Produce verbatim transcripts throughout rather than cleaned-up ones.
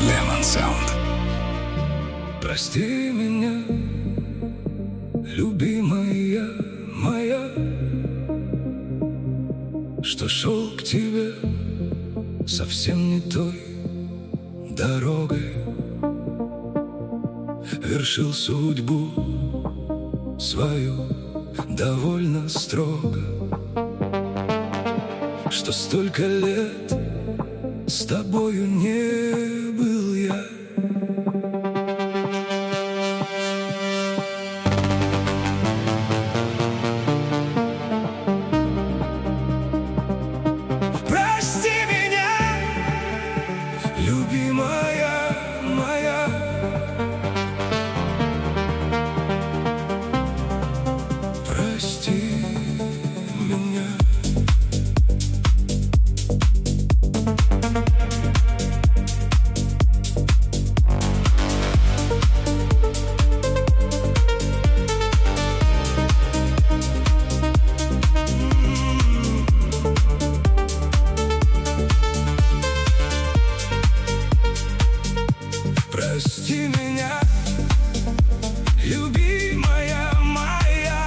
Lemon Sound. Прости меня, любимая моя, что шел к тебе совсем не той дорогой, вершил судьбу свою довольно строго, что столько лет с тобою не был я. Прости меня, любимая моя, прости меня. Прости меня, любимая моя,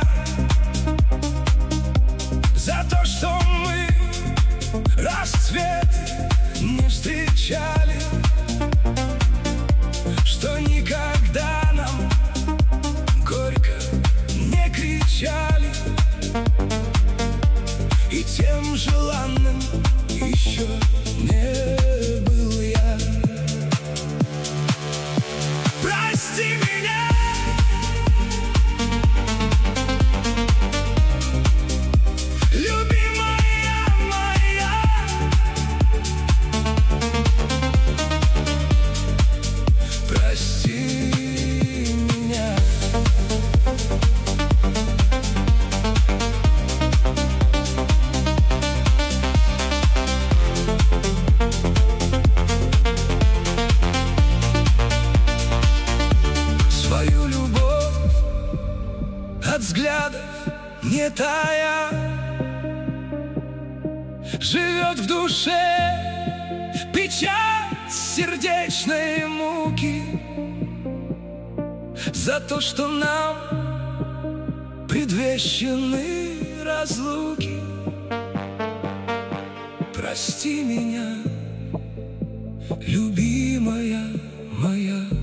за то, что мы расцвет не встречали, что никогда нам горько не кричали, и тем желанным еще не был я. Прости меня, любимая моя, прости меня. Свою любовь от взглядов не тая живет в душе печать сердечной муки за то, что нам предвещены разлуки. Прости меня, любимая моя.